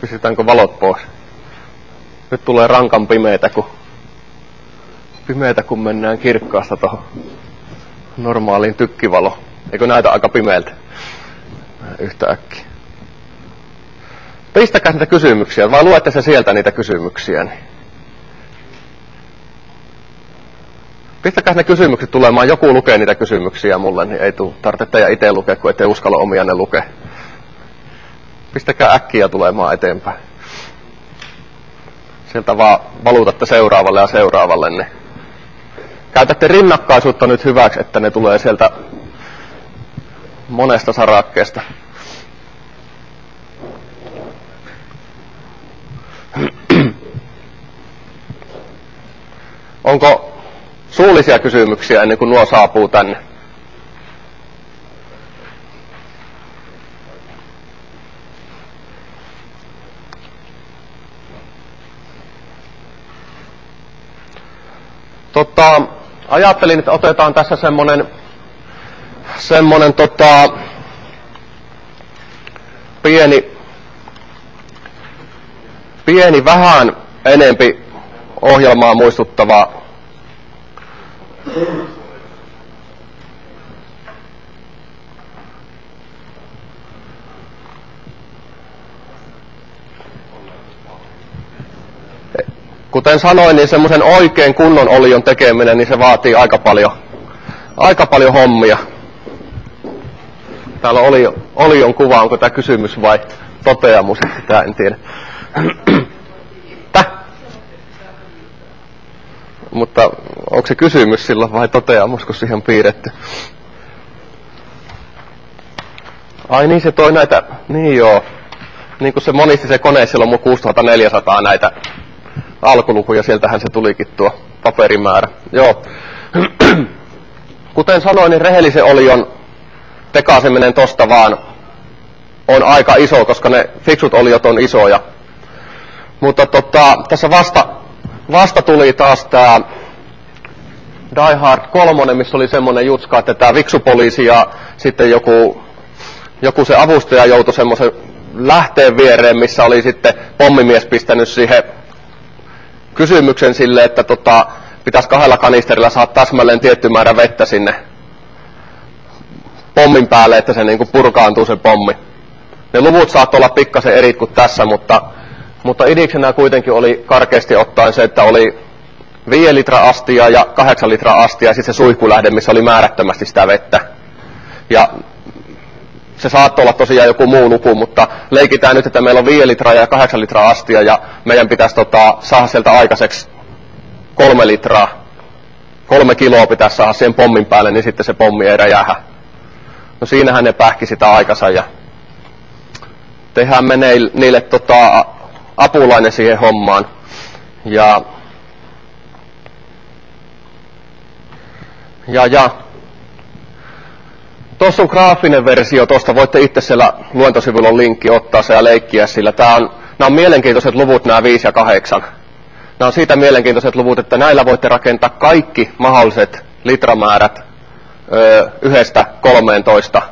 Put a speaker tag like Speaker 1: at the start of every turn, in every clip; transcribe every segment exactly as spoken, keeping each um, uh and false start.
Speaker 1: Pistetäänkö valot pois? Nyt tulee rankan pimeätä, kun, pimeätä, kun mennään kirkkaasta tuohon normaaliin tykkivaloon. Eikö näytä aika pimeältä? Yhtä äkkiä. Pistäkää niitä kysymyksiä, vai luette se sieltä niitä kysymyksiä? Niin. Pistäkää ne kysymykset tulemaan, joku lukee niitä kysymyksiä mulle, niin ei tuu, tarvitse teidän itse lukea, kun ette uskalla omia ne lukea. Pistäkää äkkiä tulemaan eteenpäin. Sieltä vaan valutatte seuraavalle ja seuraavalle. Niin. Käytätte rinnakkaisuutta nyt hyväksi, että ne tulee sieltä monesta sarakkeesta. Onko suullisia kysymyksiä ennen kuin nuo saapuu tänne? Tota, ajattelin, että otetaan tässä semmonen, semmonen tota, pieni, pieni vähän enempi ohjelmaa muistuttava kuten sanoin, niin semmoisen oikein kunnon olion tekeminen, niin se vaatii aika paljon, aika paljon hommia. Täällä oli, olion kuva, onko tämä kysymys vai toteamus, sitä en tiedä. Täh? Mutta onko se kysymys silloin vai toteamus, kun siihen on piirretty? Ai niin, se toi näitä, niin joo. Niin kuin se monisti se kone, silloin mun kuusituhattaneljäsataa näitä alkulukuja, sieltähän se tulikin tuo paperimäärä. Joo. Kuten sanoin, niin rehellisen olion tekaiseminen tosta vaan on aika iso, koska ne fiksut oliot on isoja. Mutta tota, tässä vasta, vasta tuli taas tää Die Hard kolme, missä oli semmonen jutska, että tää viksupoliisi ja sitten joku, joku se avustaja joutui semmoisen lähteen viereen, missä oli sitten pommimies pistänyt siihen kysymyksen sille, että tota, pitäisi kahdella kanisterilla saada täsmälleen tietty määrä vettä sinne pommin päälle, että se niinku purkaantuu se pommi. Ne luvut saattoi olla pikkasen eri kuin tässä, mutta, mutta idiksenä kuitenkin oli karkeasti ottaen se, että oli viisi litraa astia ja kahdeksan litraa astia ja sitten se suihkulähde, missä oli määrättömästi sitä vettä. Ja se saattoi olla tosiaan joku muu luku, mutta leikitään nyt, että meillä on viisi litraa ja kahdeksan litraa astia ja meidän pitäisi tota, saada sieltä aikaiseksi kolme litraa. Kolme kiloa pitäisi saada siihen pommin päälle, niin sitten se pommi ei räjähä. No siinähän ne pähki sitä aikansa ja tehdään me neille, niille tota, apulainen siihen hommaan. Ja, ja, ja. Tuossa on graafinen versio, tuosta voitte itse siellä luentosivulla on linkki ottaa se ja leikkiä sillä. Tää on, nämä on mielenkiintoiset luvut, nämä viisi ja kahdeksan. Nämä on siitä mielenkiintoiset luvut, että näillä voitte rakentaa kaikki mahdolliset litramäärät öö, yhdestä kolmeentoista.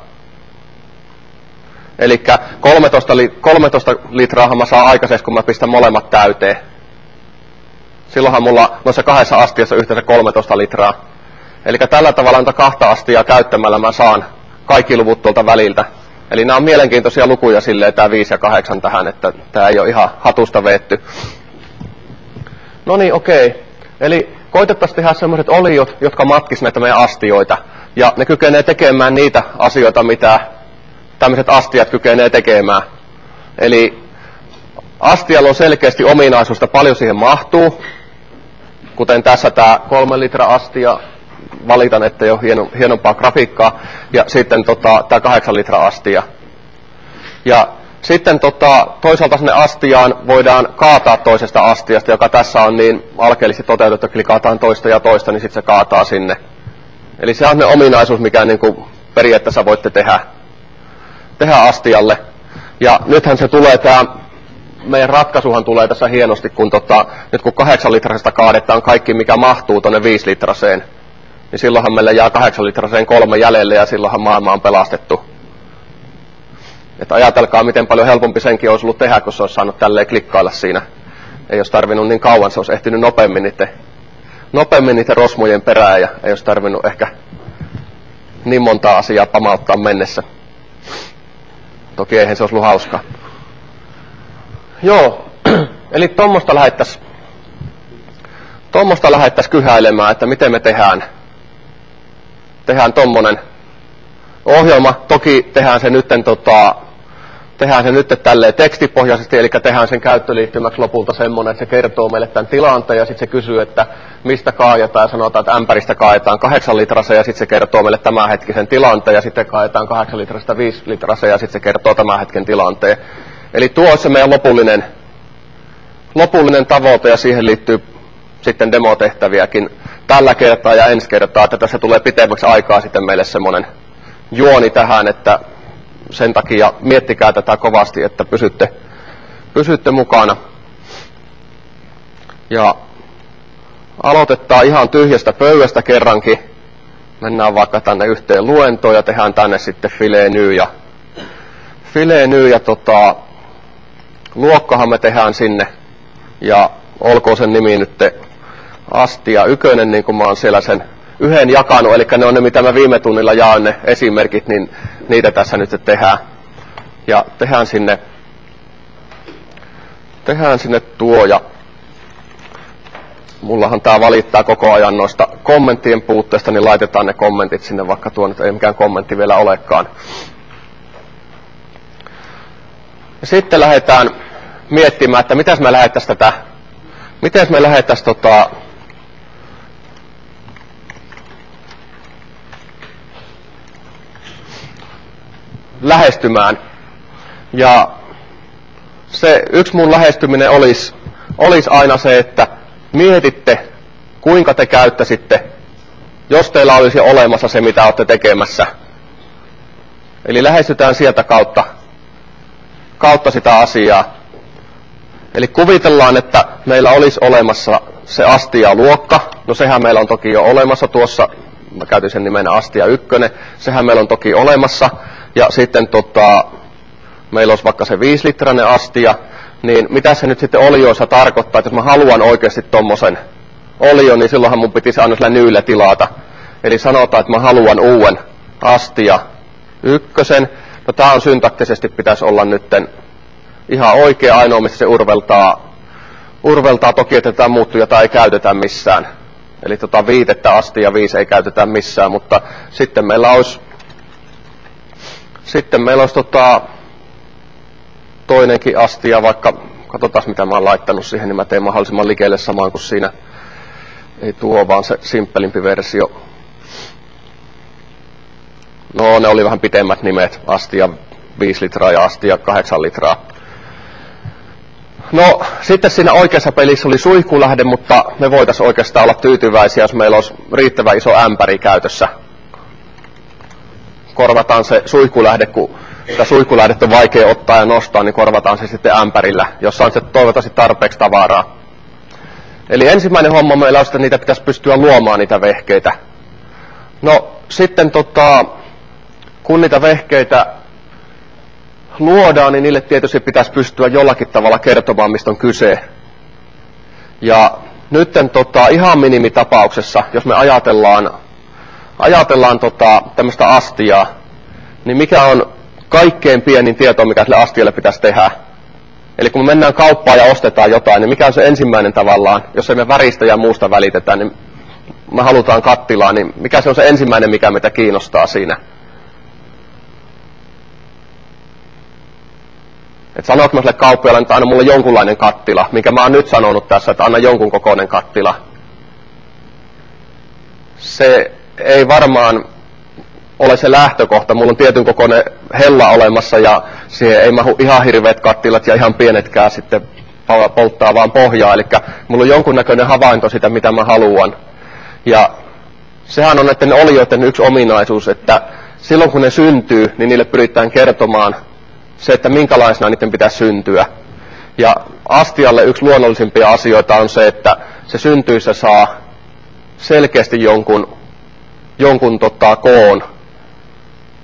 Speaker 1: Eli kolmetoista, kolmetoista litraahan mä saan aikaiseksi, kun mä pistän molemmat täyteen. Silloinhan mulla noissa kahdessa astiassa yhteensä kolmetoista litraa. Eli tällä tavalla noita kahta astiaa käyttämällä mä saan kaikki luvut tuolta väliltä. Eli nämä on mielenkiintoisia lukuja silleen, tämä viisi ja kahdeksan tähän, että tämä ei ole ihan hatusta veetty. No niin, okei. Eli koitettaisiin tehdä sellaiset oliot, jotka matkisivat näitä meidän astioita. Ja ne kykenee tekemään niitä asioita, mitä tämmöiset astiat kykenee tekemään. Eli astialla on selkeästi ominaisuus, että paljon siihen mahtuu. Kuten tässä tämä kolme litra astia. Valitan, että ei ole hieno, hienompaa grafiikkaa. Ja sitten tota, tämä kahdeksan litra astia. Ja sitten tota, toisaalta sinne astiaan voidaan kaataa toisesta astiasta, joka tässä on niin alkeellisesti toteutettu, että klikataan toista ja toista, niin sitten se kaataa sinne. Eli se on ne ominaisuus, mikä niin kuin periaatteessa voitte tehdä, tehdä astialle. Ja nythän se tulee, tämä meidän ratkaisuhan tulee tässä hienosti, kun tota, nyt kun kahdeksan litrasesta kaadetaan kaikki, mikä mahtuu tuonne viisi litraseen, niin silloinhan meillä jää kahdeksan litraseen kolme jäljelle ja silloinhan maailma on pelastettu. Että ajatelkaa, miten paljon helpompi senkin olisi ollut tehdä, kun se olisi saanut tälleen klikkailla siinä. Ei olisi tarvinnut niin kauan, se olisi ehtinyt nopeammin niiden, nopeammin niiden rosmujen perään ja ei olisi tarvinnut ehkä niin montaa asiaa pamauttaa mennessä. Toki eihän se olisi ollut hauskaa. Joo, eli tuommoista lähettäisiin tuommoista lähettäisiin kyhäilemään, että miten me tehdään, tehdään tommonen ohjelma. Toki tehdään se nytten, tota, tehdään se nytten tälleen tekstipohjaisesti, eli tehdään sen käyttöliittymäksi lopulta semmoinen, että se kertoo meille tämän tilanteen ja sitten se kysyy, että mistä kaajetaan ja sanotaan, että ämpäristä kaajetaan kahdeksan litrassa ja sitten se kertoo meille tämänhetkisen tilanteen ja sitten kaajetaan kahdeksan litrasta viisi litrassa ja sitten se kertoo tämän hetken tilanteen. Eli tuo on se meidän lopullinen, lopullinen tavoite ja siihen liittyy sitten demotehtäviäkin tällä kertaa ja ensi kertaa, että tässä tulee pitemmäksi aikaa sitten meille semmoinen juoni tähän, että sen takia miettikää tätä kovasti, että pysytte, pysytte mukana. Ja aloitetaan ihan tyhjästä pöydästä kerrankin. Mennään vaikka tänne yhteen luentoon ja tehdään tänne sitten filee ja filee ja tota, luokkahan me tehdään sinne. Ja olkoon sen nimi nyt Astia Ykönen, niin kuin mä oon siellä sen yhden jakanut, eli ne on ne, mitä mä viime tunnilla jaan ne esimerkit, niin niitä tässä nyt tehdään. Ja tehdään sinne, tehdään sinne tuo, ja mullahan tää valittaa koko ajan noista kommenttien puutteesta, niin laitetaan ne kommentit sinne, vaikka tuo nyt ei mikään kommentti vielä olekaan. Ja sitten lähdetään miettimään, että mitäs me lähdettäisiin tätä, mitäs me lähdettäisiin tota, lähestymään. Ja se yksi mun lähestyminen olisi, olisi aina se, että mietitte, kuinka te käyttäisitte, jos teillä olisi olemassa se, mitä olette tekemässä. Eli lähestytään sieltä kautta, kautta sitä asiaa. Eli kuvitellaan, että meillä olisi olemassa se Astia-luokka. No sehän meillä on toki jo olemassa tuossa. Mä käytin sen nimenä Astia Ykkönen. Sehän meillä on toki olemassa. Ja sitten tota, meillä olisi vaikka se viisilitrainen Astia. Niin mitä se nyt sitten olioissa tarkoittaa, että jos mä haluan oikeasti tommosen olion, niin silloinhan mun pitisi aina sillä nyyllä tilata. Eli sanotaan, että mä haluan uuden Astia Ykkösen. No tää on syntaktisesti pitäisi olla nytten ihan oikea, ainoa, missä se urveltaa, urveltaa toki, että tätä muuttujaa ei käytetä missään. Eli tota viitettä asti ja viisi ei käytetä missään, mutta sitten meillä olisi, sitten meillä olisi tota, toinenkin astia, vaikka katsotaan mitä mä oon laittanut siihen, niin mä teen mahdollisimman likelle samaan kuin siinä. Ei tuo, vaan se simppelimpi versio. No, ne oli vähän pitemmät nimet, Astia viisi litraa ja Astia kahdeksan litraa. No, sitten siinä oikeassa pelissä oli suihkulähde, mutta me voitaisiin oikeastaan olla tyytyväisiä, jos meillä olisi riittävän iso ämpäri käytössä. Korvataan se suihkulähde, kun sitä suihkulähdettä on vaikea ottaa ja nostaa, niin korvataan se sitten ämpärillä, jossa on se toivottavasti tarpeeksi tavaraa. Eli ensimmäinen homma meillä on, että niitä pitäisi pystyä luomaan niitä vehkeitä. No, sitten tota, kun niitä vehkeitä luodaan, niin niille tietysti pitäisi pystyä jollakin tavalla kertomaan, mistä on kyse. Ja nytten tota, ihan minimitapauksessa, jos me ajatellaan, ajatellaan tota, tämmöistä astiaa, niin mikä on kaikkein pienin tieto, mikä sille astialle pitäisi tehdä? Eli kun me mennään kauppaan ja ostetaan jotain, niin mikä on se ensimmäinen tavallaan, jos ei me väristä ja muusta välitetä, niin me halutaan kattilaa, niin mikä se on se ensimmäinen, mikä meitä kiinnostaa siinä? Että sanoinko mä sille kauppialle, että anna mulle jonkunlainen kattila, minkä mä oon nyt sanonut tässä, että anna jonkun kokoinen kattila. Se ei varmaan ole se lähtökohta. Mulla on tietyn kokoinen hella olemassa ja siihen ei mahu ihan hirveät kattilat ja ihan pienetkään sitten polttaa vaan pohjaa. Eli mulla on jonkunnäköinen havainto sitä, mitä mä haluan. Ja sehän on näiden olioiden yksi ominaisuus, että silloin kun ne syntyy, niin niille pyritään kertomaan se, että minkälaisena niiden pitää syntyä. Ja astialle yksi luonnollisimpia asioita on se, että se syntyissä saa selkeästi jonkun, jonkun tota, koon.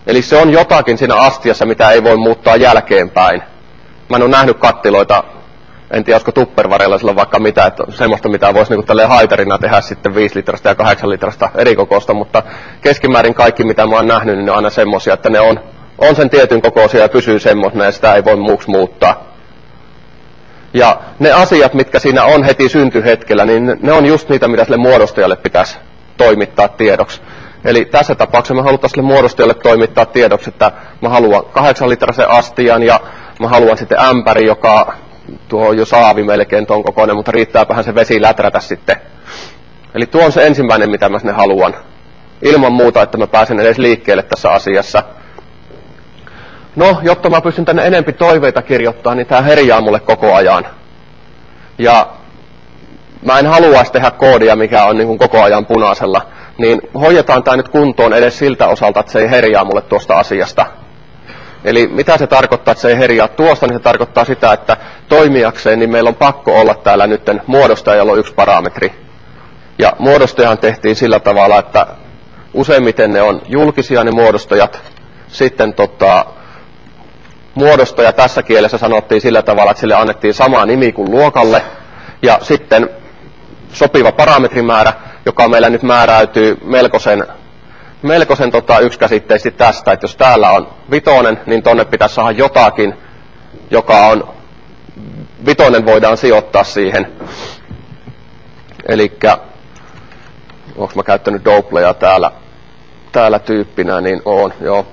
Speaker 1: Eli se on jotakin siinä astiassa, mitä ei voi muuttaa jälkeenpäin. Mä en ole nähnyt kattiloita, en tiedä olisiko tupperwareilla sillä vaikka mitä, että semmoista mitä voisi niinku tälleen haitarina tehdä sitten viisi litrasta ja kahdeksan litrasta eri kokoista, mutta keskimäärin kaikki mitä mä oon nähnyt, niin ne on aina semmosia, että ne on, on sen tietyn kokoisia ja pysyy semmoisena ja sitä ei voi muuksi muuttaa. Ja ne asiat, mitkä siinä on heti syntyhetkellä, niin ne on just niitä, mitä sille muodostajalle pitäisi toimittaa tiedoksi. Eli tässä tapauksessa me halutaan sille muodostajalle toimittaa tiedoksi, että mä haluan kahdeksan litrasen astian ja mä haluan sitten ämpäri, joka tuo on jo saavi melkein ton kokoinen, mutta riittääpähän se vesi läträtä sitten. Eli tuo on se ensimmäinen, mitä mä sinne haluan. Ilman muuta, että mä pääsen edes liikkeelle tässä asiassa. No, jotta mä pystyn tänne enempi toiveita kirjoittaa, niin tää herjaa mulle koko ajan. Ja mä en haluaisi tehdä koodia, mikä on niin kuin koko ajan punaisella. Niin hoidetaan tää nyt kuntoon edes siltä osalta, että se ei herjaa mulle tuosta asiasta. Eli mitä se tarkoittaa, että se ei herjaa tuosta, niin se tarkoittaa sitä, että toimijakseen niin meillä on pakko olla täällä nyt muodostajalla on yksi parametri. Ja muodostajahan tehtiin sillä tavalla, että useimmiten ne on julkisia ne muodostajat. Sitten tota, muodostaja tässä kielessä sanottiin sillä tavalla, että sille annettiin sama nimi kuin luokalle. Ja sitten sopiva parametrimäärä, joka meillä nyt määräytyy melkoisen, melkoisen tota, yksikäsitteisesti tästä, että jos täällä on vitonen, niin tonne pitäisi saada jotakin, joka on, vitonen voidaan sijoittaa siihen. Elikkä, onko mä käyttänyt Dopleja täällä, täällä tyyppinä, niin on, joo.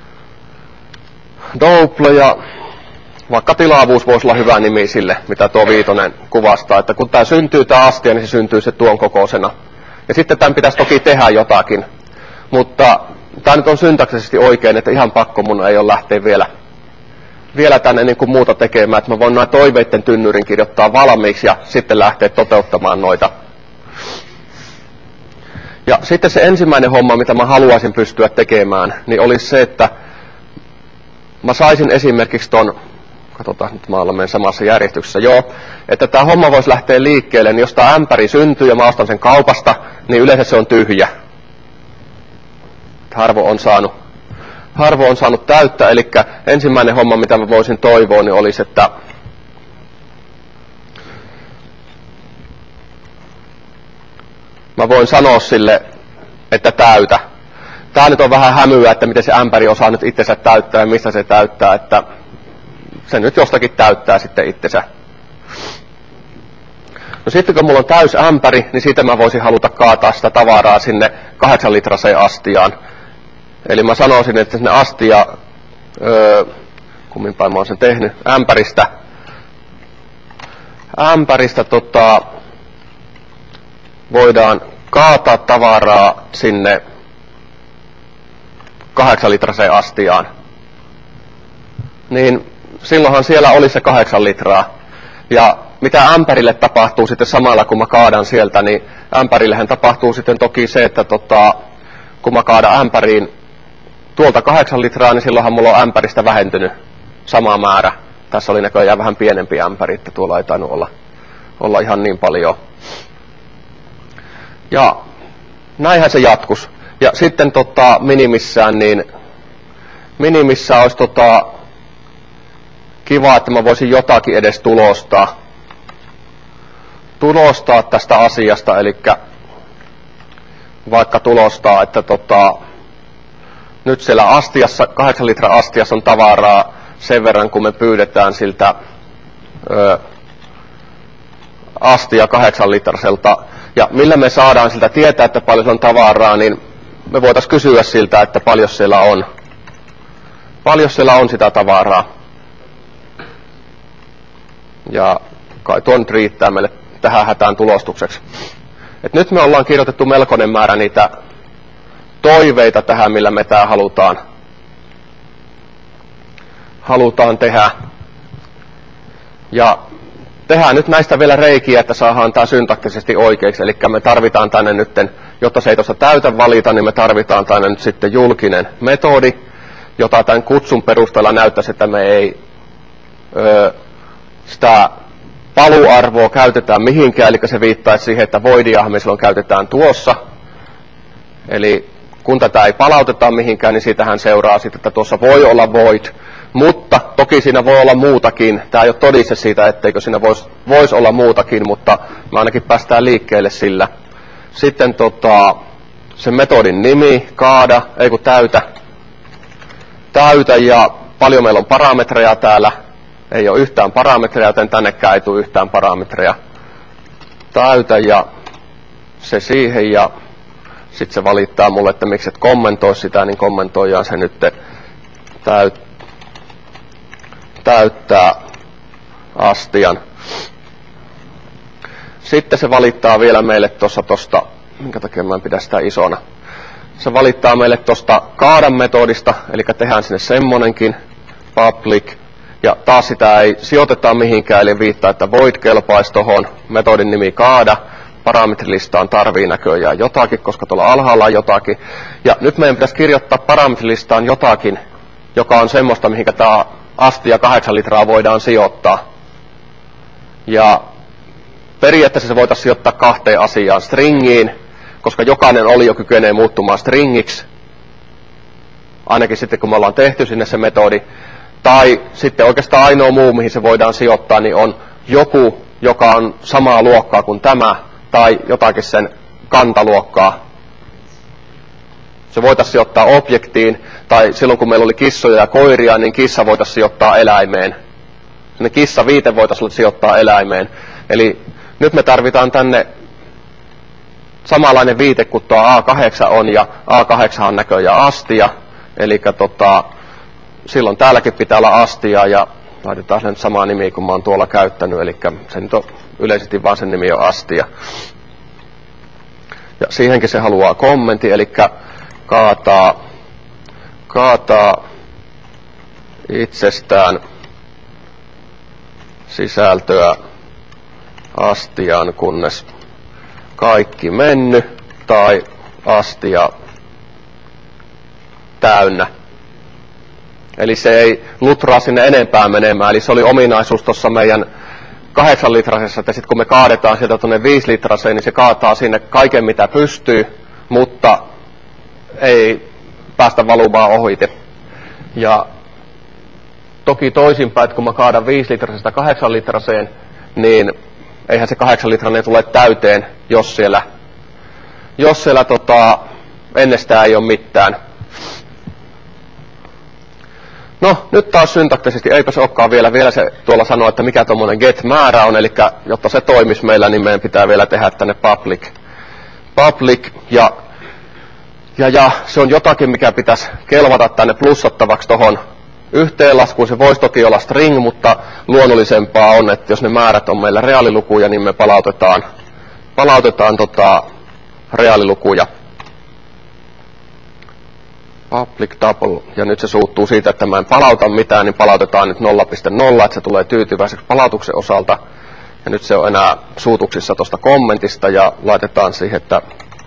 Speaker 1: Dopleja, vaikka tilaavuus voisi olla hyvä nimi sille, mitä tuo viitonen kuvastaa, että kun tää syntyy tää astia, niin se syntyy se tuon kokoisena. Ja sitten tämän pitäisi toki tehdä jotakin, mutta tämä nyt on syntaksisesti oikein, että ihan pakko mun ei ole lähteä vielä, vielä tänne niin kuin muuta tekemään, että mä voin nämä toiveitten tynnyrin kirjoittaa valmiiksi ja sitten lähteä toteuttamaan noita. Ja sitten se ensimmäinen homma, mitä mä haluaisin pystyä tekemään, niin olisi se, että mä saisin esimerkiksi ton, katsotaan nyt mä olen samassa järjestyksessä, joo, että tämä homma voisi lähteä liikkeelle, niin jos tämä ämpäri syntyy ja mä ostan sen kaupasta, niin yleensä se on tyhjä. Harvo on saanut, harvo on saanut täyttää, eli ensimmäinen homma, mitä mä voisin toivoa, niin olisi, että mä voin sanoa sille, että täytä. Tää nyt on vähän hämyä, että miten se ämpäri osaa nyt itsensä täyttää ja mistä se täyttää, että se nyt jostakin täyttää sitten itsensä. No sitten kun mulla on täys ämpäri, niin siitä mä voisin haluta kaataa sitä tavaraa sinne kahdeksan litraseen astiaan. Eli mä sanoisin, että sinne astia, öö, kumminpäin mä oon sen tehnyt, ämpäristä, ämpäristä tota, voidaan kaataa tavaraa sinne kahdeksan litraseen astiaan. Niin silloinhan siellä oli se kahdeksan litraa. Ja mitä ämpärille tapahtuu sitten samalla, kun mä kaadan sieltä, niin ämpärillehän tapahtuu sitten toki se, että tota, kun mä kaadan ämpäriin tuolta kahdeksan litraa, niin silloinhan mulla on ämpäristä vähentynyt sama määrä. Tässä oli näköjään vähän pienempi ämpäri, että tuolla ei tainnut olla, olla ihan niin paljon. Ja näinhän se jatkus. Ja sitten tota, minimissään, niin minimissään olisi tota, kiva, että mä voisin jotakin edes tulostaa. Tulostaa tästä asiasta, eli vaikka tulostaa, että tota, nyt siellä astiassa, kahdeksan litran astiassa on tavaraa sen verran, kun me pyydetään siltä ö, astia kahdeksan litraselta. Ja millä me saadaan siltä tietää, että paljon on tavaraa, niin me voitaisiin kysyä siltä, että paljon siellä on. Paljon siellä on sitä tavaraa. Ja kai tuo nyt riittää meille tähän hätään tulostukseksi. Et nyt me ollaan kirjoitettu melkoinen määrä niitä toiveita tähän, millä me tää halutaan, halutaan tehdä. Ja tehdään nyt näistä vielä reikiä, että saadaan tää syntaktisesti oikeiksi. Eli me tarvitaan tänne nyt, jotta se ei tuossa täytä valita, niin me tarvitaan tänne nyt sitten julkinen metodi, jota tämän kutsun perusteella näyttäisi, että me ei ö, sitä paluarvoa käytetään mihinkään, eli se viittaisi siihen, että voidiahan me silloin käytetään tuossa. Eli kun tätä ei palauteta mihinkään, niin siitähän seuraa sitten, että tuossa voi olla void, mutta toki siinä voi olla muutakin. Tämä ei ole todiste siitä, etteikö siinä voisi vois olla muutakin, mutta me ainakin päästään liikkeelle sillä. Sitten tota, se metodin nimi, kaada, ei kun täytä, täytä ja paljon meillä on parametreja täällä. Ei ole yhtään parametreja, joten tännekään ei tule yhtään parametreja. Täytä ja se siihen ja sitten se valittaa mulle, että miksi et kommentoi sitä, niin kommentoidaan se nyt täyt, täyttää astian. Sitten se valittaa vielä meille tuossa tosta, minkä takia mä en pidä sitä isona. Se valittaa meille tuosta kaadan metodista, eli tehdään sinne semmonenkin public. Ja taas sitä ei sijoiteta mihinkään, eli viittaa, että void kelpaisi tuohon metodin nimi kaada. Parametrilistaan tarvii näköjään jotakin, koska tuolla alhaalla on jotakin. Ja nyt meidän pitäisi kirjoittaa parametrilistaan jotakin, joka on semmoista, mihinkä tämä astia kahdeksan litraa voidaan sijoittaa. Ja periaatteessa se voitaisiin sijoittaa kahteen asiaan, stringiin, koska jokainen olio kykenee muuttumaan stringiksi, ainakin sitten kun me ollaan tehty sinne se metodi. Tai sitten oikeastaan ainoa muu, mihin se voidaan sijoittaa, niin on joku, joka on samaa luokkaa kuin tämä, tai jotakin sen kantaluokkaa. Se voitaisiin sijoittaa objektiin, tai silloin kun meillä oli kissoja ja koiria, niin kissa voitaisiin sijoittaa eläimeen. Sinne kissa viite voitaisiin sijoittaa eläimeen. Eli nyt me tarvitaan tänne samanlainen viite kuin tuo A kahdeksan on, ja A kahdeksan on näköjään astia. Eli tota, silloin täälläkin pitää olla astia, ja laitetaan sen samaa nimiä kuin mä oon tuolla käyttänyt, eli se nyt on yleisesti vaan sen nimi on astia. Ja siihenkin se haluaa kommentti, eli kaataa, kaataa itsestään sisältöä astiaan, kunnes kaikki mennyt, tai astia täynnä. Eli se ei lutraa sinne enempää menemään, eli se oli ominaisuus tuossa meidän kahdeksan litrasessa, että sitten kun me kaadetaan sieltä tuonne viisi litraseen, niin se kaataa sinne kaiken mitä pystyy, mutta ei päästä valumaan ohite. Ja toki toisinpäin, että kun mä kaadan viisi litrasesta kahdeksan litraseen, niin eihän se kahdeksan litranen tule täyteen, jos siellä, jos siellä tota, ennestään ei ole mitään. No, nyt taas syntaktisesti, eipä se olekaan vielä, vielä se tuolla sanoo, että mikä tuommoinen get-määrä on, eli jotta se toimisi meillä, niin meidän pitää vielä tehdä tänne public. Public, ja, ja, ja se on jotakin, mikä pitäisi kelvata tänne plussattavaksi tuohon yhteenlaskuun. Se voisi toki olla string, mutta luonnollisempaa on, että jos ne määrät on meillä reaalilukuja, niin me palautetaan, palautetaan tota reaalilukuja. Public double, ja nyt se suuttuu siitä, että mä en palauta mitään, niin palautetaan nyt nolla pilkku nolla, että se tulee tyytyväiseksi palautuksen osalta. Ja nyt se on enää suutuksissa tuosta kommentista, ja laitetaan siihen, että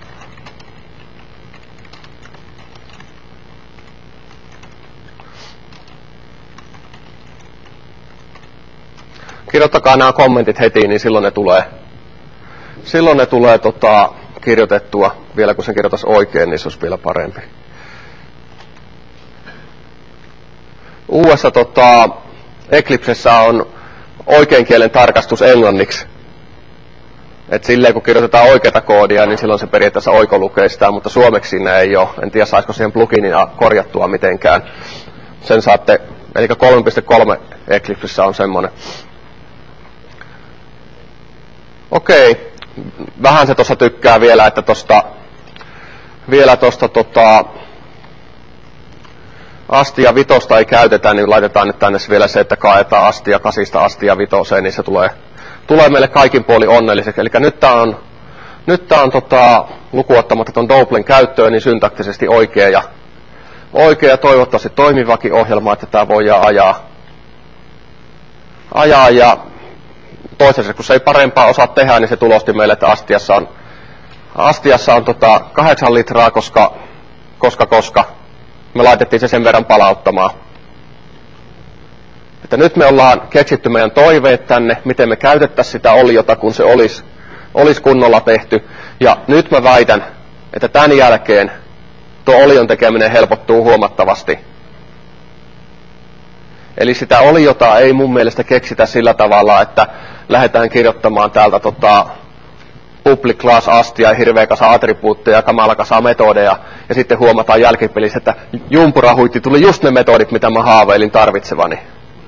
Speaker 1: kirjoittakaa nämä kommentit heti, niin silloin ne tulee, silloin ne tulee tota, kirjoitettua. Vielä kun sen kirjoitaisi oikein, niin se olisi vielä parempi. Uudessa tota, Eclipsessä on oikein kielen tarkastus englanniksi. Et silleen kun kirjoitetaan oikeata koodia, niin silloin se periaatteessa oikolukee sitä, mutta suomeksi siinä ei ole. En tiedä saisiko siihen pluginia korjattua mitenkään. Sen saatte, eli kolme piste kolme Eclipsessä on semmoinen. Okei, vähän se tuossa tykkää vielä, että tosta, vielä tuosta tota, astia vitosta ei käytetä, niin laitetaan nyt tänne vielä se, että kaadetaan astia kasista astia vitoseen, niin se tulee, tulee meille kaikin puolin onnelliseksi. Eli nyt tää on, nyt tää on tota, lukuottamatta ton Doublen käyttöön, niin syntaktisesti oikea ja, oikea ja toivottavasti toimivakin ohjelma, että tää voidaan ajaa. ajaa ja toisaalta, kun se ei parempaa osaa tehdä, niin se tulosti meille, että astiassa on, astiassa on tota kahdeksan litraa, koska, koska, koska me laitettiin se sen verran palauttamaan. Että nyt me ollaan keksitty meidän toiveet tänne, miten me käytettäisiin sitä oliota, kun se olisi, olisi kunnolla tehty. Ja nyt mä väitän, että tämän jälkeen tuo olion tekeminen helpottuu huomattavasti. Eli sitä oliota ei mun mielestä keksitä sillä tavalla, että lähdetään kirjoittamaan täältä tota, public class astia ja hirveä kasa attribuutteja ja kamala kasa metodeja, ja sitten huomataan jälkipelissä, että jumpurahuitti tuli just ne metodit, mitä mä haaveilin tarvitsevani.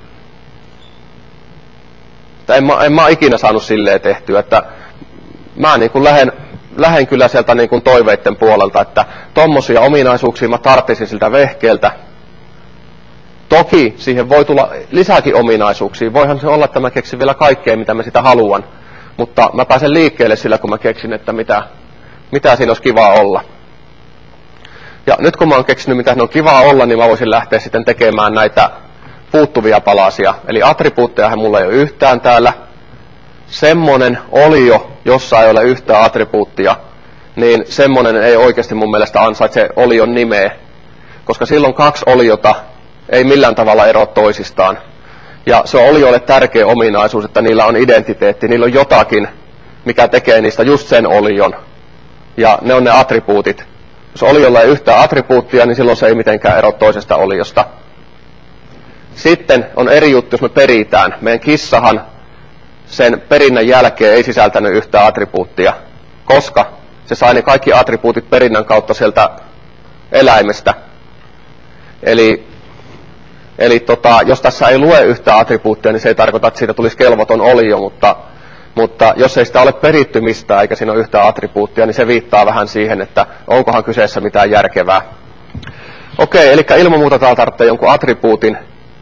Speaker 1: En mä, en mä ikinä saanut silleen tehtyä, että mä niin kuin lähden, lähden kyllä sieltä niin kuin toiveitten puolelta, että tommosia ominaisuuksia mä tarttisin siltä vehkeeltä. Toki siihen voi tulla lisääkin ominaisuuksia. Voihan se olla, että mä keksin vielä kaikkea, mitä mä sitä haluan. Mutta mä pääsen liikkeelle sillä, kun mä keksin, että mitä, mitä siinä olisi kivaa olla. Ja nyt kun mä oon keksinyt, mitä siinä on kivaa olla, niin mä voisin lähteä sitten tekemään näitä puuttuvia palasia. Eli attribuuttejahan mulla ei ole yhtään täällä. Semmonen olio, jossa ei ole yhtään attribuuttia, niin semmonen ei oikeasti mun mielestä ansaitse olion nimeä. Koska silloin kaksi oliota ei millään tavalla eroa toisistaan. Ja se on olioille tärkeä ominaisuus, että niillä on identiteetti, niillä on jotakin, mikä tekee niistä just sen olion. Ja ne on ne attribuutit. Jos oliolla ei yhtään attribuuttia, niin silloin se ei mitenkään ero toisesta oliosta. Sitten on eri juttu, jos me peritään. Meidän kissahan sen perinnän jälkeen ei sisältänyt yhtään attribuuttia, koska se sai ne kaikki attribuutit perinnän kautta sieltä eläimestä. Eli Eli tota, jos tässä ei lue yhtään attribuuttia, niin se ei tarkoita, että siitä tulisi kelvoton olio, mutta, mutta jos ei sitä ole peritty mistään eikä siinä ole yhtään attribuuttia, niin se viittaa vähän siihen, että onkohan kyseessä mitään järkevää. Okei, eli ilman muuta täällä tarvitsee jonkun attribuutin.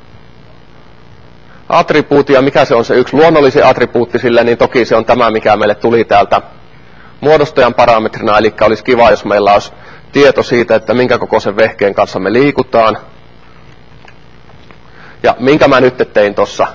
Speaker 1: Attribuutti, ja mikä se on se yksi luonnollisin attribuutti sille, niin toki se on tämä, mikä meille tuli täältä muodostajan parametrina, eli olisi kiva, jos meillä olisi tieto siitä, että minkä kokoisen vehkeen kanssa me liikutaan. Ja minkä mä nyt tein tossa?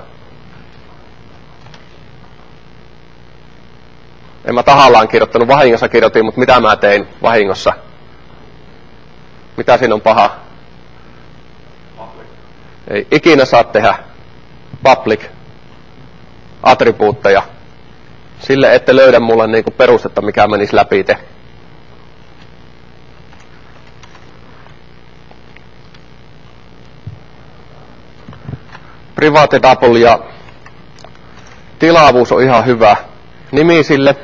Speaker 1: En mä tahallaan kirjoittanut, vahingossa kirjoitin, mutta mitä mä tein vahingossa? Mitä siinä on paha? Public. Ei ikinä saa tehdä public attribuutteja. Sille ette löydä mulle niinku perustetta, mikä menisi läpi te. Private double ja tilaavuus on ihan hyvä nimi sille.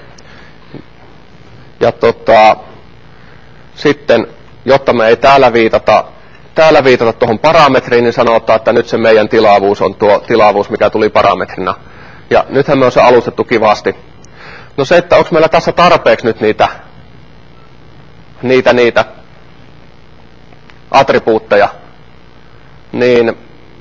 Speaker 1: Ja tota, sitten, jotta me ei täällä viitata, täällä viitata tuohon parametriin, niin sanotaan, että nyt se meidän tilaavuus on tuo tilaavuus, mikä tuli parametrina. Ja nythän me on se alustettu kivasti. No se, että onko meillä tässä tarpeeksi nyt niitä, niitä, niitä attribuutteja, niin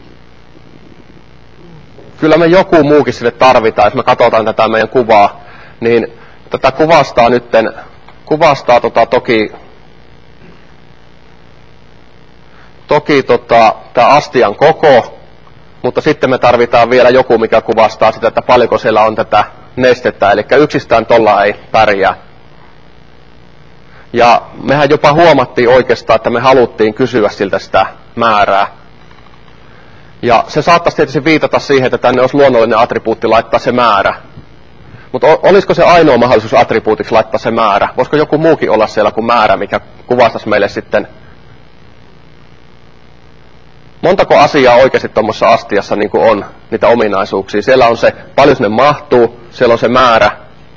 Speaker 1: kyllä me joku muukin sille tarvitaan, jos me katsotaan tätä meidän kuvaa, niin tätä kuvastaa nytten, kuvastaa tota toki, toki tota, tämä astian koko, mutta sitten me tarvitaan vielä joku, mikä kuvastaa sitä, että paljonko siellä on tätä nestettä, eli yksistään tolla ei pärjää. Ja mehän jopa huomattiin oikeastaan, että me haluttiin kysyä siltä sitä määrää. Ja se saattaisi tietysti viitata siihen, että tänne olisi luonnollinen attribuutti laittaa se määrä. Mutta olisiko se ainoa mahdollisuus attribuutiksi laittaa se määrä? Voisiko joku muukin olla siellä kuin määrä, mikä kuvastaisi meille sitten? Montako asiaa oikeasti tuommoisessa astiassa niin kuin on niitä ominaisuuksia? Siellä on se, paljon sinne mahtuu, siellä on se määrä.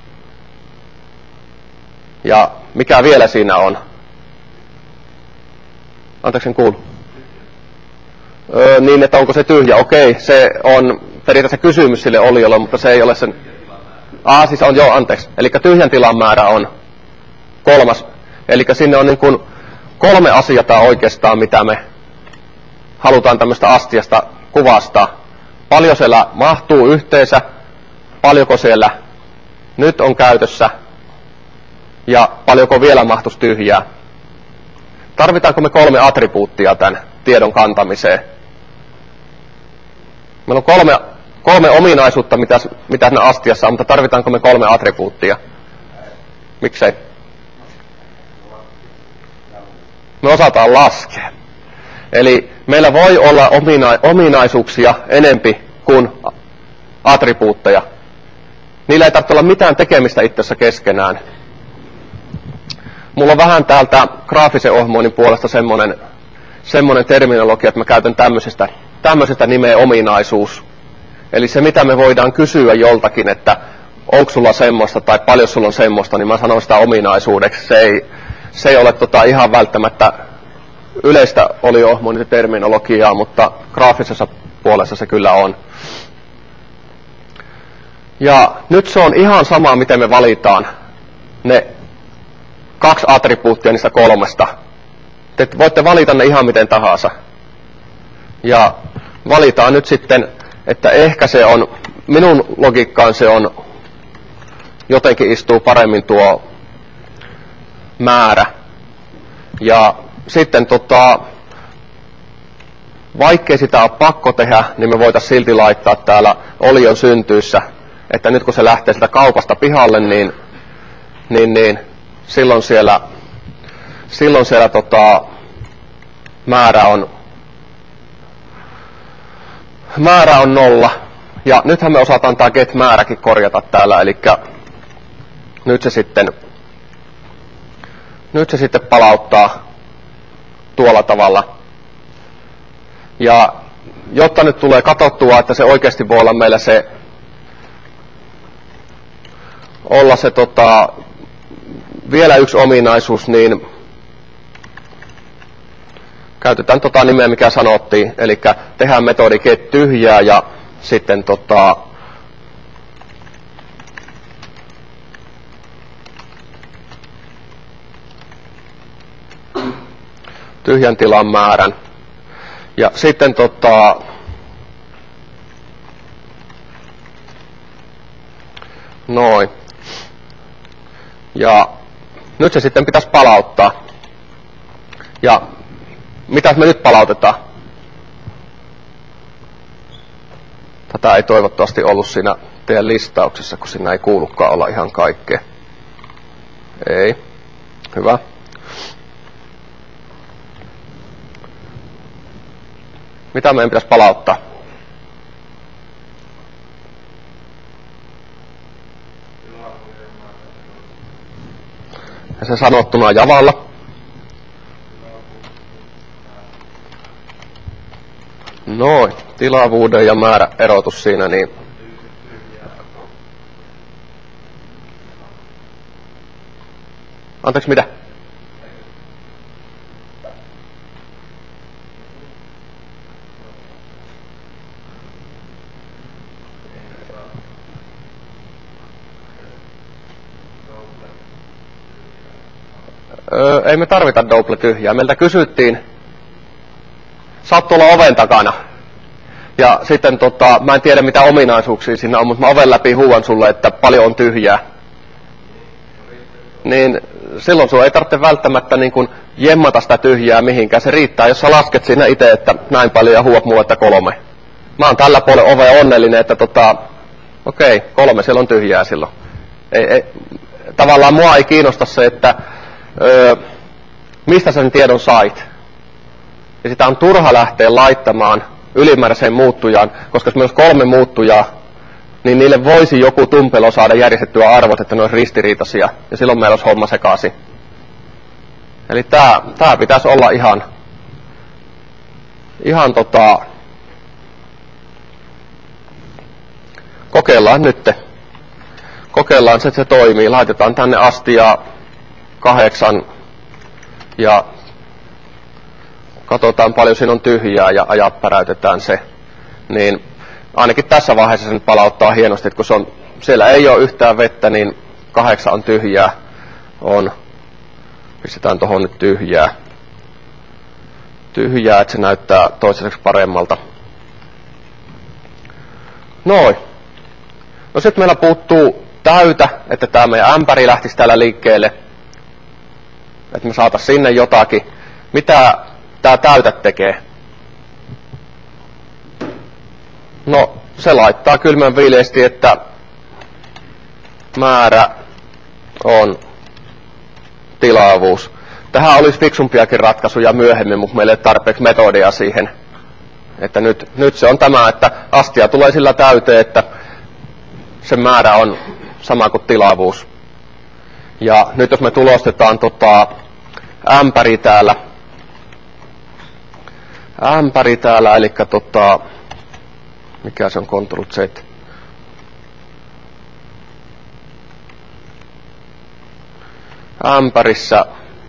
Speaker 1: Ja mikä vielä siinä on? Anteeksi, en kuulu. Öö, niin, että onko se tyhjä? Okei, se on periaatteessa kysymys sille oliolle, mutta se ei ole sen... Ah, siis on, joo, anteeksi. Eli tyhjän tilan määrä on kolmas. Eli sinne on niin kuin kolme asiaa oikeastaan, mitä me halutaan tämmöistä astiasta kuvastaa. Paljon siellä mahtuu yhteensä, paljonko siellä nyt on käytössä ja paljonko vielä mahtuisi tyhjää. Tarvitaanko me kolme attribuuttia tämän tiedon kantamiseen? Meillä on kolme, kolme ominaisuutta, mitä, mitä siinä astiassa on, mutta tarvitaanko me kolme attribuuttia? Miksei? Me osataan laskea. Eli meillä voi olla omina, ominaisuuksia enempi kuin mulla on vähän täältä graafisen ohjelmoinnin puolesta semmonen, semmonen terminologia, että mä käytän tämmöisestä, tämmöisestä nimeä ominaisuus. Eli se, mitä me voidaan kysyä joltakin, että onko sulla semmoista tai paljon sulla on semmoista, niin mä sanon sitä ominaisuudeksi. Se ei, se ei ole tota ihan välttämättä yleistä oliohjelmoinnin terminologiaa, mutta graafisessa puolessa se kyllä on. Ja nyt se on ihan sama, miten me valitaan ne kaksi attribuuttia niistä kolmesta. Te voitte valita ne ihan miten tahansa. Ja valitaan nyt sitten, että ehkä se on, minun logiikkaan se on, jotenkin istuu paremmin tuo määrä. Ja sitten tota, vaikkei sitä ole pakko tehdä, niin me voitaisiin silti laittaa täällä olion syntyissä, että nyt kun se lähtee sitä kaupasta pihalle, niin, niin, niin silloin siellä, silloin siellä tota, määrä on määrä on nolla. Ja nythän me osataan tämä get-määräkin korjata täällä, eli nyt se sitten nyt se sitten palauttaa tuolla tavalla. Ja jotta nyt tulee katsottua, että se oikeasti voi olla meillä se olla se tota, vielä yksi ominaisuus, niin käytetään tota nimeä, mikä sanottiin, eli tehdään metodi get tyhjää ja sitten tota, tyhjän tilan määrän. Ja sitten tota, noin. Ja nyt se sitten pitäisi palauttaa. Ja mitäs me nyt palautetaan? Tätä ei toivottavasti ollut siinä teidän listauksessa, kun siinä ei kuulukaan olla ihan kaikkea. Ei. Hyvä. Mitä meidän pitäisi palauttaa? Ja se sanottuna Javalla. Noin, tilavuuden ja määrä erotus siinä, niin anteeksi, mitä? Öö, ei me tarvita double tyhjää. Meiltä kysyttiin, saat tuolla oven takana. Ja sitten tota, mä en tiedä mitä ominaisuuksia siinä on, mutta mä oven läpi huuan sulle, että paljon on tyhjää. Niin silloin sun ei tarvitse välttämättä niin kuin jemmata sitä tyhjää mihinkään. Se riittää, jos sä lasket siinä itse, että näin paljon ja huuat mulle, että kolme. Mä oon tällä puolella ovea onnellinen, että tota, okei, okay, kolme, siellä on tyhjää silloin. Ei, ei, tavallaan mua ei kiinnosta se, että öö, mistä sen tiedon sait. Ja sitä on turha lähteä laittamaan ylimääräiseen muuttujaan, koska jos meillä olisi kolme muuttujaa, niin niille voisi joku tumpelo saada järjestettyä arvot, että ne olisi ristiriitaisia, ja silloin meillä olisi homma sekaisin. Eli tää, tää pitäisi olla ihan, ihan tota, kokeillaan nyt. Kokeillaan se, että se toimii. Laitetaan tänne asti ja kahdeksan ja katsotaan paljon siinä on tyhjää ja ajat päräytetään se. Niin ainakin tässä vaiheessa sen palauttaa hienosti, että kun se on, siellä ei ole yhtään vettä, niin kahdeksan on tyhjää. On. Pistetään tuohon nyt tyhjää. Tyhjää, että se näyttää toiseksi paremmalta. Noin. No sitten meillä puuttuu täytä, että tämä meidän ämpäri lähtisi täällä liikkeelle. Että me saataisiin sinne jotakin. Mitä tämä täytä tekee? No, se laittaa kylmän viileesti, että määrä on tilavuus. Tähän olisi fiksumpiakin ratkaisuja myöhemmin, mutta meillä ei ole tarpeeksi metodia siihen. Että nyt, nyt se on tämä, että astia tulee sillä täyteen, että se määrä on sama kuin tilavuus. Ja nyt jos me tulostetaan tota ämpäri täällä, ämpäri täällä, eli tota, mikä se on Control Z? Ämpärissä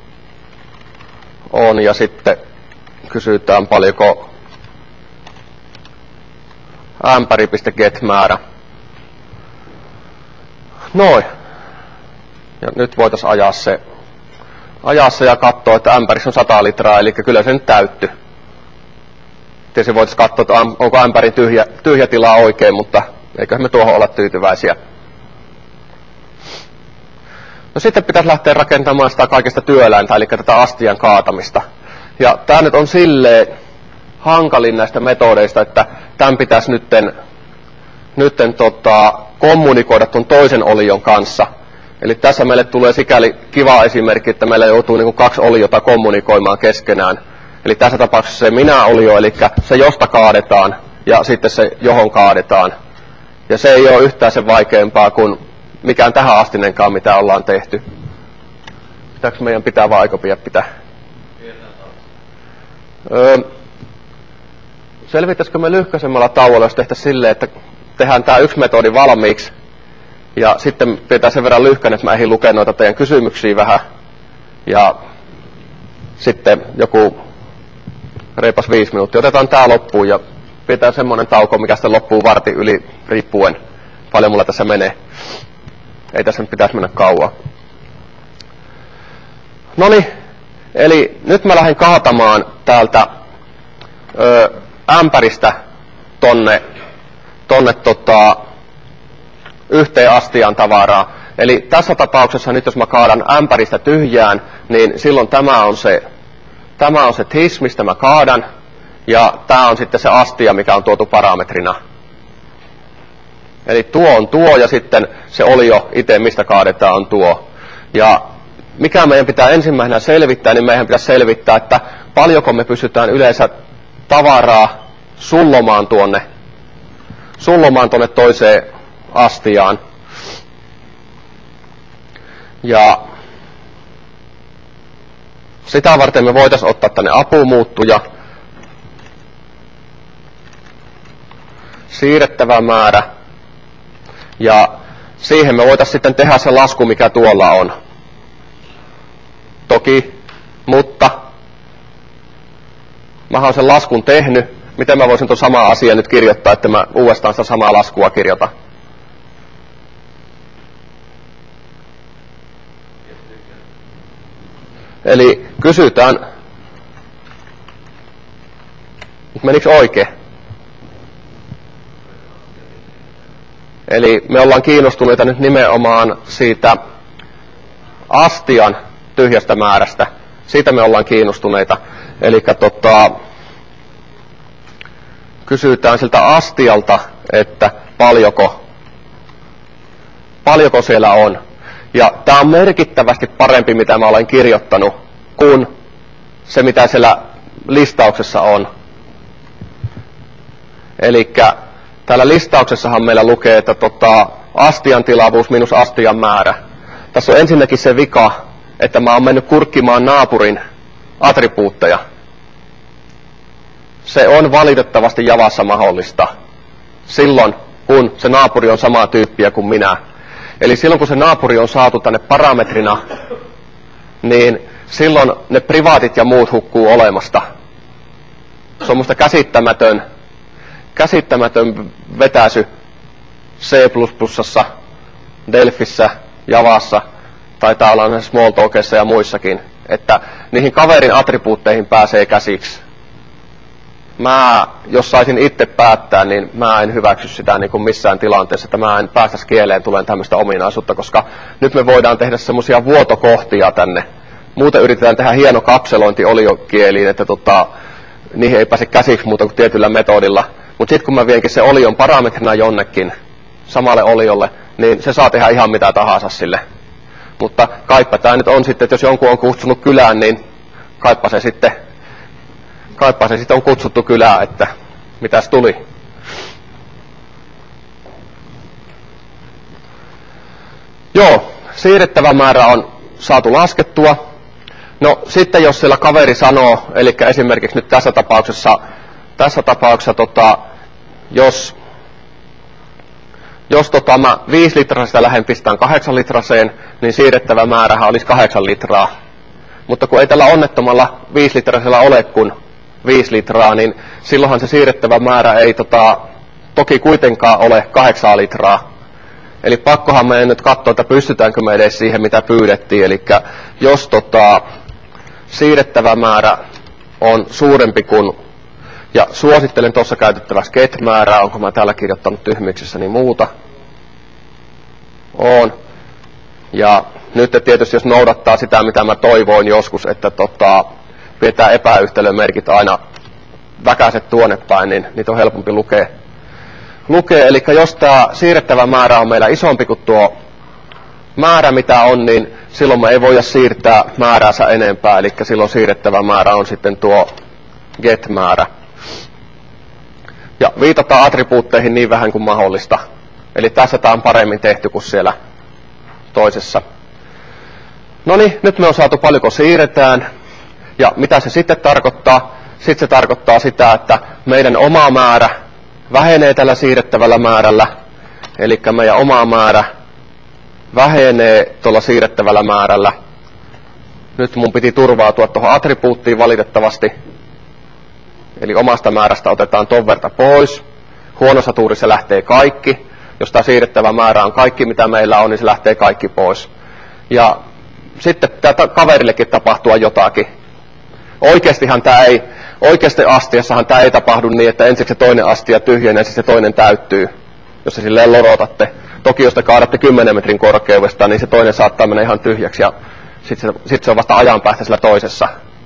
Speaker 1: on ja sitten kysytään paljonko ämpäri.get-määrä. Noin. Ja nyt voitaisiin ajaa se, ajaa se ja katsoa, että ämpärissä on sata litraa, eli kyllä se nyt täytty. Tietysti voitaisiin katsoa, että onko ämpärin tyhjä, tyhjä tilaa oikein, mutta eiköhän me tuohon olla tyytyväisiä. No sitten pitäisi lähteä rakentamaan sitä kaikesta työläintä, eli tätä astian kaatamista. Ja tämä nyt on silleen hankalin näistä metodeista, että tämän pitäisi nytten, nytten tota, kommunikoida tuon toisen olion kanssa. Eli tässä meille tulee sikäli kiva esimerkki, että meillä joutuu niin kuin kaksi oliota kommunikoimaan keskenään. Eli tässä tapauksessa se minä-olio, eli se josta kaadetaan, ja sitten se johon kaadetaan. Ja se ei ole yhtään sen vaikeampaa kuin mikään tähän astinenkaan, mitä ollaan tehty. Pitääkö meidän pitää vai aika pidä pitää? Öö, selvittäisikö me lyhkäisemmalla tauolla, jos tehtäisiin silleen, että tehdään tämä yksi metodi valmiiksi, ja sitten pidetään sen verran lyhkän, että mä ehdin lukea noita teidän kysymyksiä vähän, ja sitten joku reipas viisi minuuttia. Otetaan tää loppuun ja pidetään semmoinen tauko, mikä sitten loppuu vartin yli, riippuen paljon mulla tässä menee. Ei tässä nyt pitäisi mennä kauan. Noniin, eli nyt mä lähden kaatamaan täältä ö, ämpäristä tonne, tonne tota, yhteen astian tavaraa. Eli tässä tapauksessa nyt jos mä kaadan ämpäristä tyhjään, niin silloin tämä on se, tämä on se tis, mistä mä kaadan, ja tämä on sitten se astia, mikä on tuotu parametrina. Eli tuo on tuo, ja sitten se olio itse, mistä kaadetaan, on tuo. Ja mikä meidän pitää ensimmäisenä selvittää, niin meidän pitää selvittää, että paljonko me pystytään yleensä tavaraa sullomaan tuonne, sullomaan tuonne toiseen astiaan. Ja sitä varten me voitaisiin ottaa tänne apumuuttuja, siirrettävä määrä, ja siihen me voitaisiin sitten tehdä se lasku, mikä tuolla on. Toki, mutta mä oon sen laskun tehnyt. Miten mä voisin tuon samaa asiaa nyt kirjoittaa, että mä uudestaan sitä samaa laskua kirjoitan? Eli kysytään, menikö oikein? Eli me ollaan kiinnostuneita nyt nimenomaan siitä astian tyhjästä määrästä. Siitä me ollaan kiinnostuneita. Eli tota, kysytään siltä astialta, että paljonko, paljonko siellä on. Ja tämä on merkittävästi parempi, mitä mä olen kirjoittanut, kuin se, mitä siellä listauksessa on. Eli täällä listauksessahan meillä lukee, että tota, astian tilavuus minus astian määrä. Tässä on ensinnäkin se vika, että mä oon mennyt kurkkimaan naapurin attribuutteja. Se on valitettavasti Javassa mahdollista silloin, kun se naapuri on samaa tyyppiä kuin minä. Eli silloin, kun se naapuri on saatu tänne parametrina, niin silloin ne privaatit ja muut hukkuu olemasta. Se on musta käsittämätön, käsittämätön vetäisy C plus plus, Delfissä, Javassa, taitaa olla näissä Smalltalkissa ja muissakin, että niihin kaverin attribuutteihin pääsee käsiksi. Mä, jos saisin itse päättää, niin mä en hyväksy sitä niin kuin missään tilanteessa, että mä en päästäisi kieleen tulen tämmöistä ominaisuutta, koska nyt me voidaan tehdä semmoisia vuotokohtia tänne. Muuten yritetään tehdä hieno kapselointi oliokieliin, että tota, niihin ei pääse käsiksi muuta kuin tietyllä metodilla. Mutta sitten kun mä vienkin se olion parametrina jonnekin samalle oliolle, niin se saa tehdä ihan mitä tahansa sille. Mutta kaipa tämä nyt on sitten, että jos jonkun on kutsunut kylään, niin kaipa se sitten, kaipa se sitten on kutsuttu kylään, että mitäs tuli. Joo, siirrettävä määrä on saatu laskettua. No sitten jos siellä kaveri sanoo, eli esimerkiksi nyt tässä tapauksessa, tässä tapauksessa tota, jos, jos tota, mä viisi litrasesta lähden pistään kahdeksan litraseen, niin siirrettävä määrähän olisi kahdeksan litraa. Mutta kun ei tällä onnettomalla viisi litrasella ole kuin viisi litraa, niin silloinhan se siirrettävä määrä ei tota, toki kuitenkaan ole kahdeksan litraa. Eli pakkohan meidän nyt katsoa, että pystytäänkö me edes siihen, mitä pyydettiin. Eli jos tota, siirrettävä määrä on suurempi kuin, ja suosittelen tuossa käytettäväksi get-määrää, onko mä täällä kirjoittanut tyhmyksessäni muuta? On. Ja nyt tietysti jos noudattaa sitä, mitä mä toivoin joskus, että tota, pidetään epäyhtälömerkit aina väkäiset tuonne päin, niin niitä on helpompi lukea. lukee. Eli jos tämä siirrettävä määrä on meillä isompi kuin tuo määrä, mitä on, niin silloin me ei voida siirtää määräänsä enempää. Eli silloin siirrettävä määrä on sitten tuo get-määrä. Ja viitataan attribuutteihin niin vähän kuin mahdollista. Eli tässä tämä on paremmin tehty kuin siellä toisessa. No niin, nyt me on saatu paljonko siirretään. Ja mitä se sitten tarkoittaa? Sitten se tarkoittaa sitä, että meidän oma määrä vähenee tällä siirrettävällä määrällä. Eli meidän oma määrä vähenee tuolla siirrettävällä määrällä. Nyt mun piti turvautua tuohon attribuuttiin valitettavasti. Eli omasta määrästä otetaan ton verta pois. Huonossa tuurissa lähtee kaikki. Jos tämä siirrettävä määrä on kaikki, mitä meillä on, niin se lähtee kaikki pois. Ja sitten tätä kaverillekin tapahtua jotakin. Oikeastihan tämä ei, oikeasti astiassahan tämä ei tapahdu niin, että ensiksi se toinen astia tyhjenee, siis se toinen täyttyy, jos se silleen lorotatte. Toki jos te kaadatte kymmenen metrin korkeudesta, niin se toinen saattaa mennä ihan tyhjäksi ja sitten se, sit se on vasta ajan päästä sillä toisessa.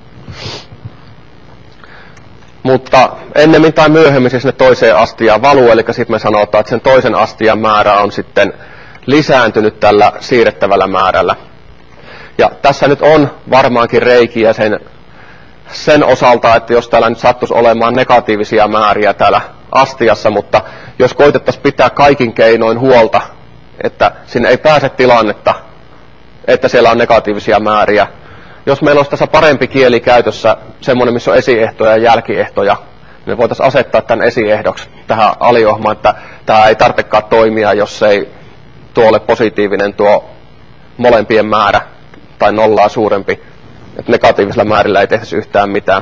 Speaker 1: Mutta ennemmin tai myöhemmin se sinne toiseen astiaan valuu, eli sitten me sanotaan, että sen toisen astian määrä on sitten lisääntynyt tällä siirrettävällä määrällä. Ja tässä nyt on varmaankin reikiä sen, sen osalta, että jos täällä nyt sattuisi olemaan negatiivisia määriä täällä astiassa, mutta jos koitettaisiin pitää kaikin keinoin huolta, että sinne ei pääse tilannetta, että siellä on negatiivisia määriä. Jos meillä olisi tässä parempi kieli käytössä, semmoinen, missä on esiehtoja ja jälkiehtoja, niin me voitaisiin asettaa tämän esiehdoksi tähän aliohmaan, että tämä ei tarvitsekaan toimia, jos ei tuo ole positiivinen tuo molempien määrä tai nollaa suurempi. Että negatiivisella määrillä ei tehtäisi yhtään mitään.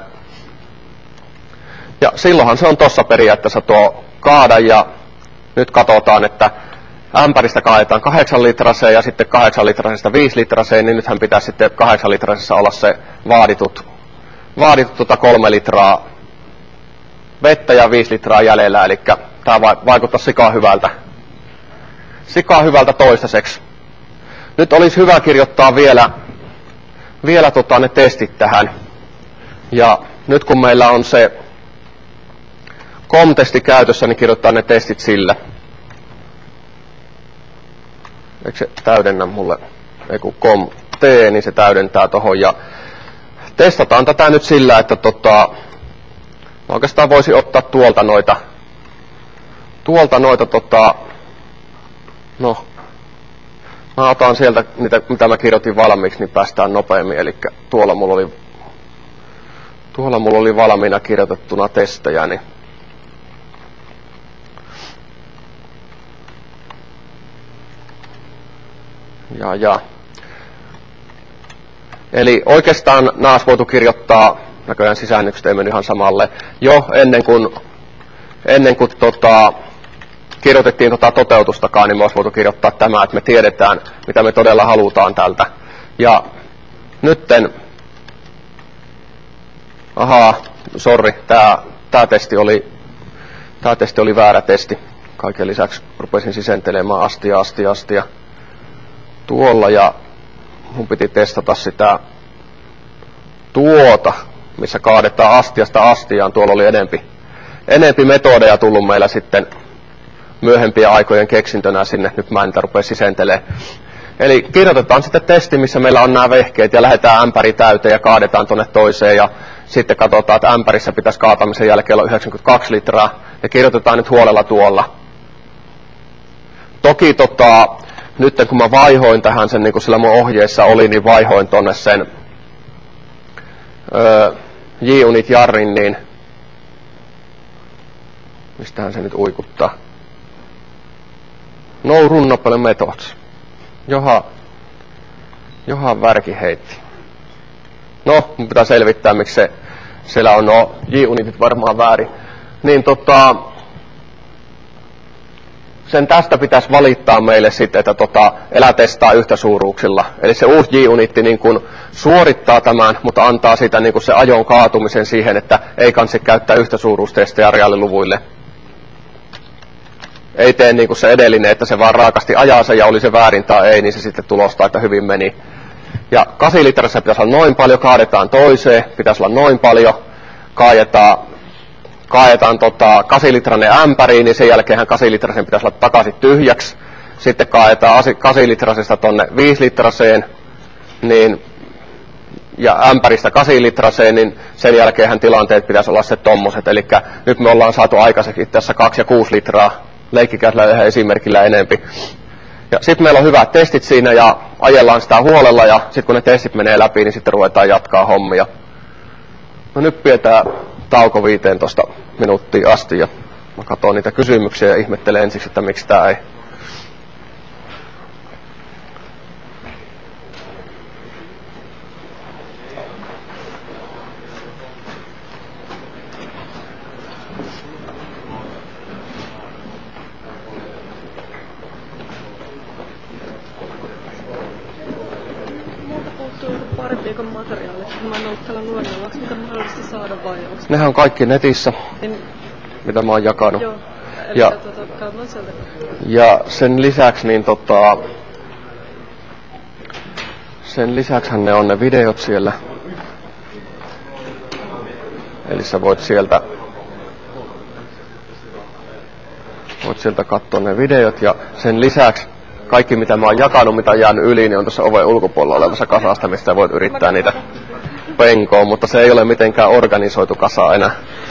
Speaker 1: Ja silloinhan se on tuossa periaatteessa tuo kaada, ja nyt katsotaan, että ämpäristä kaadetaan kahdeksan litraseen ja sitten kahdeksan litrasesta viisi litraseen, niin nythän pitäisi sitten kahdeksan litrasessa olla se vaaditut, vaaditut tota kolme litraa vettä ja viisi litraa jäljellä, eli tämä vaikuttaa sikaa hyvältä, sikaa hyvältä toistaiseksi. Nyt olisi hyvä kirjoittaa vielä, vielä tota ne testit tähän, ja nyt kun meillä on se com-testi käytössä, niin kirjoittaa ne testit sillä. Eikö se täydennä mulle, ei kun com-t, niin se täydentää tohon, ja testataan tätä nyt sillä, että tota, oikeastaan voisi ottaa tuolta noita, tuolta noita tota, no, mä otan sieltä, mitä, mitä mä kirjoitin valmiiksi, niin päästään nopeammin, eli tuolla mulla oli, tuolla mulla oli valmiina kirjoitettuna testejä, niin Ja, ja. Eli oikeastaan nämä olisi voitu kirjoittaa, näköjään sisäännökset ei mennyt ihan samalle, jo ennen kuin, ennen kuin tota, kirjoitettiin tota toteutustakaan, niin me olisi voitu kirjoittaa tämä, että me tiedetään, mitä me todella halutaan tältä. Ja nytten, ahaa, sorry, tämä, tämä testi oli, tämä testi oli väärä testi. Kaiken lisäksi rupesin sisentelemään astia, astia, astia. Tuolla, ja mun piti testata sitä tuota, missä kaadetaan astiasta astiaan. Tuolla oli enempi, enempi metodeja tullut meillä sitten myöhempien aikojen keksintönä sinne. Nyt mä en niitä rupea sisentelemään. Eli kirjoitetaan sitten testi, missä meillä on nämä vehkeet, ja lähdetään ämpäri täyteen ja kaadetaan tuonne toiseen. Ja sitten katsotaan, että ämpärissä pitäisi kaatamisen jälkeen olla yhdeksänkymmentäkaksi litraa. Ja kirjoitetaan nyt huolella tuolla. Toki tota... nyt kun mä vaihoin tähän sen, niin kuin sillä mun ohjeissa oli, niin vaihoin tonne sen öö, J-Unit jarrin, niin mistähän se nyt uikuttaa? No runnopele methods. Johan, johan värki heitti. No, mun pitää selvittää, miksi se siellä on no J-Unitit varmaan väärin. Niin tota, sen tästä pitäisi valittaa meille sitten, että tota, elä testaa yhtä suuruuksilla. Eli se uusi J-Unitti niin kun suorittaa tämän, mutta antaa sitä niin kun se ajon kaatumisen siihen, että ei kansi käyttää yhtä suuruustestejä reaaliluvuille. Ei tee niin kuin se edellinen, että se vaan raakasti ajaa sen ja oli se väärin tai ei, niin se sitten tulostaa, että hyvin meni. Ja kahdeksan litrassa pitäisi olla noin paljon, kaadetaan toiseen, pitäisi olla noin paljon, kaadetaan, kaadetaan tota kahdeksan litrainen ämpäriin, niin sen jälkeen kahdeksan litrasen pitäisi olla takaisin tyhjäksi. Sitten kaadetaan kahdeksan litrasesta tonne viisi litraseen, niin, ja ämpäristä kahdeksan litraseen, niin sen jälkeen tilanteet pitäisi olla se tommoset. Eli nyt me ollaan saatu aikaiseksi tässä kaksi ja kuusi litraa. Leikkikäisellä yhden esimerkillä enempi. Ja sitten meillä on hyvät testit siinä ja ajellaan sitä huolella ja sitten kun ne testit menee läpi, niin sitten ruvetaan jatkaa hommia. No nyt pidetään tauko viisitoista minuuttia asti ja mä katson niitä kysymyksiä ja ihmettelen ensiksi, että miksi tää ei.
Speaker 2: Parin viikon materiaalit, kun mä en ollut täällä luennolla, onko mitä mahdollista saada vai onko?
Speaker 1: Nehän on kaikki netissä,
Speaker 2: En...
Speaker 1: mitä mä oon jakanut.
Speaker 2: Joo, eli
Speaker 1: ja,
Speaker 2: tuota, käymään sieltä.
Speaker 1: Ja sen lisäksi, niin tota, sen lisäksihän ne on ne videot siellä. Eli sä voit sieltä, voit sieltä katsoa ne videot ja sen lisäksi kaikki mitä mä oon jakanut, mitä on jäänyt yli, niin on tuossa oven ulkopuolella olevassa kasasta, mistä voit yrittää niitä penkoon, mutta se ei ole mitenkään organisoitu kasa enää.